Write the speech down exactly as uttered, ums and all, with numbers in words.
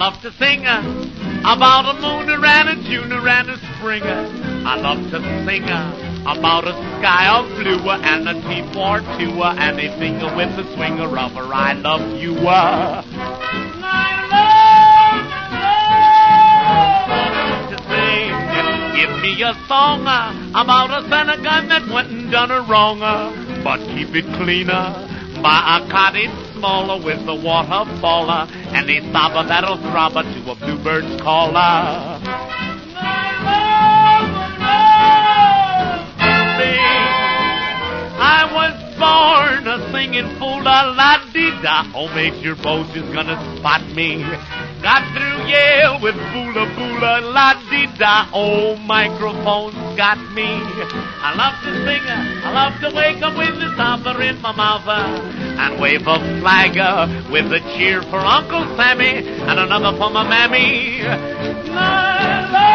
love to sing uh, about a moon and a June and a spring. I love to sing uh, about a sky of blue uh, and a T for two, uh, anything uh, with a swinger rubber. I love you. Uh. I love, love to sing. Give me a song uh, about a Santa gun that went and done her wrong, uh, but keep it cleaner. By a cottage smaller with a waterfall uh, and a sobber that'll throb uh, to a bluebird's call. Uh. I was born a singing fool, a la-dee-da. Oh, Major Bones is gonna spot me. Got through Yale with boola boola la-dee-da. Oh, microphones got me. I love to sing, I love to wake up with the stopper in my mouth and wave a flag with a cheer for Uncle Sammy and another for my mammy. La, la.